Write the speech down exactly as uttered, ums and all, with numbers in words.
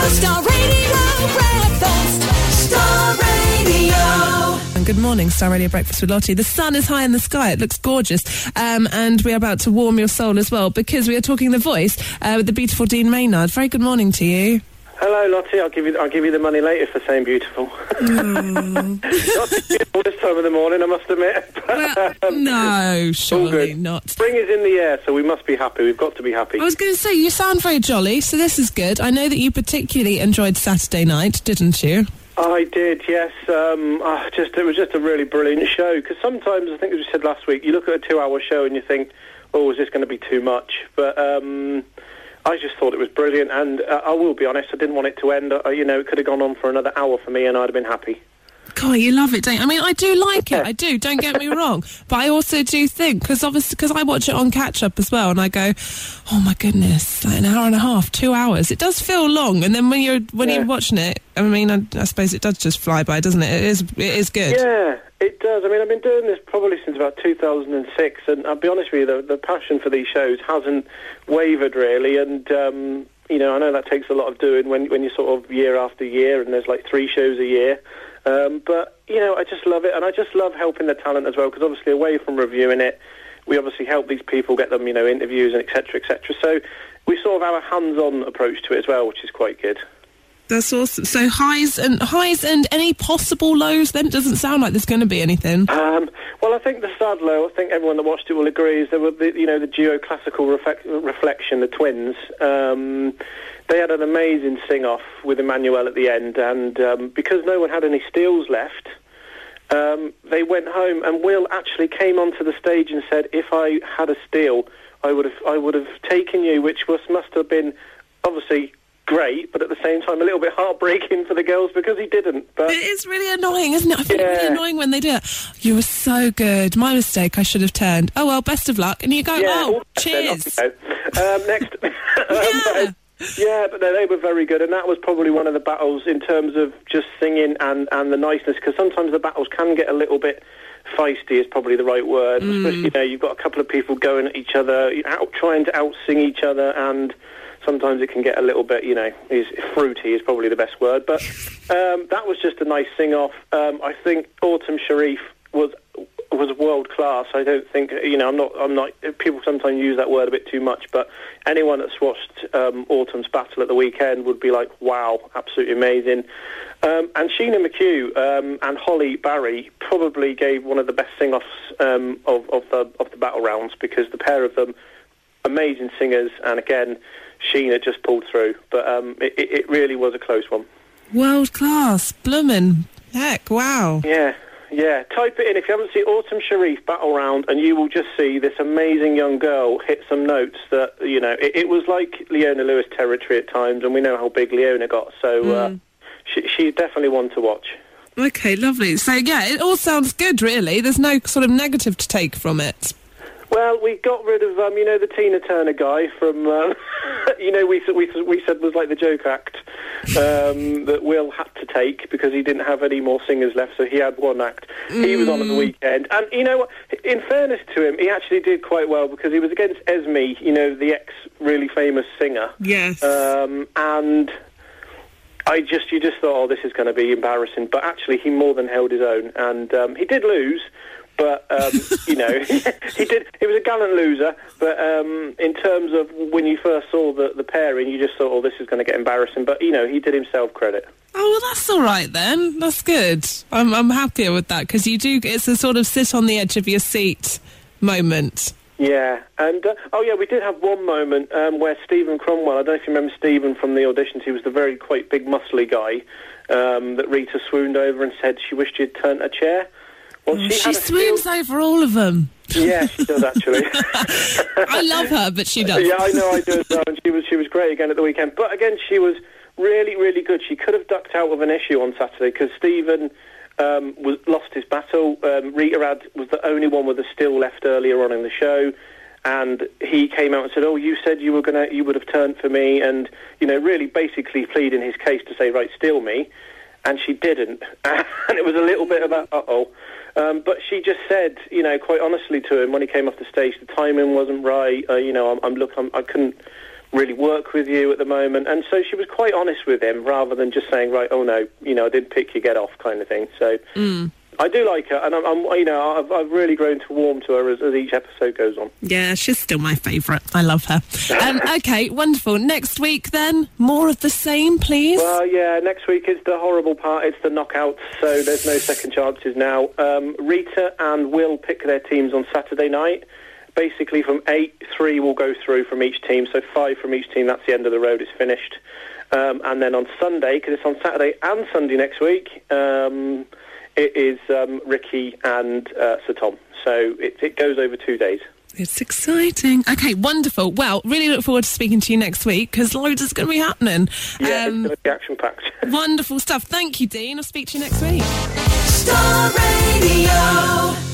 Star Radio Breakfast. Star Radio. And good morning, Star Radio Breakfast with Lottie. The sun is high in the sky. It looks gorgeous. Um, and we are about to warm your soul as well, because we are talking The Voice uh, with the beautiful Dean Maynard. Very good morning to you. Hello, Lottie. I'll give you I'll give you the money later for saying beautiful. Mm. Not beautiful this time of the morning, I must admit. Well, no, surely not. Spring is in the air, so we must be happy. We've got to be happy. I was going to say, you sound very jolly, so this is good. I know that you particularly enjoyed Saturday night, didn't you? I did, yes. Um, oh, just it was just a really brilliant show, because sometimes, I think as we said last week, you look at a two-hour show and you think, oh, is this going to be too much? But um, I just thought it was brilliant, and uh, I will be honest, I didn't want it to end. Uh, you know, it could have gone on for another hour for me, and I'd have been happy. God, you love it, don't you? I mean, I do like it, I do, don't get me wrong. But I also do think, because obviously, because I watch it on catch-up as well, and I go, oh my goodness, like an hour and a half, two hours. It does feel long, and then when you're when yeah. you're watching it, I mean, I, I suppose it does just fly by, doesn't it? It is, it is good. Yeah, it does. I mean, I've been doing this probably since about two thousand six, and I'll be honest with you, the, the passion for these shows hasn't wavered, really, and... Um, you know, I know that takes a lot of doing when when you're sort of year after year and there's like three shows a year. Um, but, you know, I just love it. And I just love helping the talent as well, because obviously away from reviewing it, we obviously help these people get them, you know, interviews and et cetera, et cetera. So we sort of have a hands-on approach to it as well, which is quite good. That's awesome. So highs and highs and any possible lows, then? It doesn't sound like there's going to be anything. Um, well, I think the sad low, I think everyone that watched it will agree, is there were, the, you know, the duo Classical reflect, Reflection, the twins. Um, they had an amazing sing-off with Emmanuel at the end, and um, because no one had any steals left, um, they went home, and Will actually came onto the stage and said, if I had a steal, I would have, I would have taken you, which was must have been, obviously... great, but at the same time a little bit heartbreaking for the girls because he didn't. But it is really annoying, isn't it? I find yeah. it really annoying when they do it. You were so good. My mistake. I should have turned. Oh well, best of luck. And you go, yeah, oh, cheers. um, next, yeah. um, yeah, but no, they were very good, and that was probably one of the battles in terms of just singing and and the niceness, because sometimes the battles can get a little bit feisty, is probably the right word. Mm. Especially, you know, you've got a couple of people going at each other, out trying to out sing each other, and sometimes it can get a little bit, you know, is fruity is probably the best word. But um, that was just a nice sing-off. Um, I think Autumn Sharif was was world class. I don't think, you know, I'm not, I'm not. People sometimes use that word a bit too much, but anyone that's watched um, Autumn's battle at the weekend would be like, wow, absolutely amazing. Um, and Sheena McHugh um, and Holly Barry probably gave one of the best sing-offs um, of, of the of the battle rounds, because the pair of them, amazing singers, and again, Sheena just pulled through, but um, it, it really was a close one. World class, bloomin', heck, wow. Yeah, yeah. Type it in if you haven't seen Autumn Sharif Battle Round, and you will just see this amazing young girl hit some notes that, you know, it, it was like Leona Lewis territory at times, and we know how big Leona got, so mm. uh, she, she's definitely one to watch. Okay, lovely. So, yeah, it all sounds good, really. There's no sort of negative to take from it. Well, we got rid of, um, you know, the Tina Turner guy from, um, you know, we, we we said was like the joke act um, that Will had to take because he didn't have any more singers left, so he had one act. Mm. He was on at the weekend. And, you know what, in fairness to him, he actually did quite well because he was against Esme, you know, the ex-really famous singer. Yes. Um, and I just, you just thought, oh, this is going to be embarrassing. But actually, he more than held his own. And um, he did lose. But, um, you know, he did. He was a gallant loser. But um, in terms of when you first saw the, the pairing, you just thought, oh, this is going to get embarrassing. But, you know, he did himself credit. Oh, well, that's all right then. That's good. I'm, I'm happier with that because you do, it's a sort of sit on the edge of your seat moment. Yeah. And, uh, oh, yeah, we did have one moment um, where Stephen Cromwell, I don't know if you remember Stephen from the auditions, he was the very quite big, muscly guy um, that Rita swooned over and said she wished she'd turned a chair. Well, she she swoons steal... over all of them. Yeah, she does actually. I love her, but she does. Yeah, I know I do as well, and she was she was great again at the weekend. But again, she was really, really good. She could have ducked out of an issue on Saturday because Stephen um, was lost his battle. Um, Rita had, was the only one with a still left earlier on in the show, and he came out and said, "Oh, you said you were gonna, you would have turned for me," and you know, really basically pleading his case to say, "Right, steal me," and she didn't, and it was a little bit of a uh-oh. Um, but she just said, you know, quite honestly to him when he came off the stage, the timing wasn't right. Uh, you know, I'm, I'm look, I'm, I couldn't really work with you at the moment. And so she was quite honest with him, rather than just saying, right, oh no, you know, I didn't pick you, get off, kind of thing. So Mm. I do like her, and I'm, I'm you know, I've, I've really grown to warm to her as, as each episode goes on. Yeah, she's still my favourite. I love her. Um, okay, wonderful. Next week, then, more of the same, please. Well, yeah, next week it's the horrible part. It's the knockouts, so there's no second chances now. Um, Rita and Will pick their teams on Saturday night. Basically, from eight, three will go through from each team, so five from each team. That's the end of the road. It's finished. Um, and then on Sunday, because it's on Saturday and Sunday next week, um, it is um, Ricky and uh, Sir Tom. So it, it goes over two days. It's exciting. Okay, wonderful. Well, really look forward to speaking to you next week, because loads is going to be happening. Yeah, Um, it's going to be action-packed. wonderful stuff. Thank you, Dean. I'll speak to you next week. Star Radio.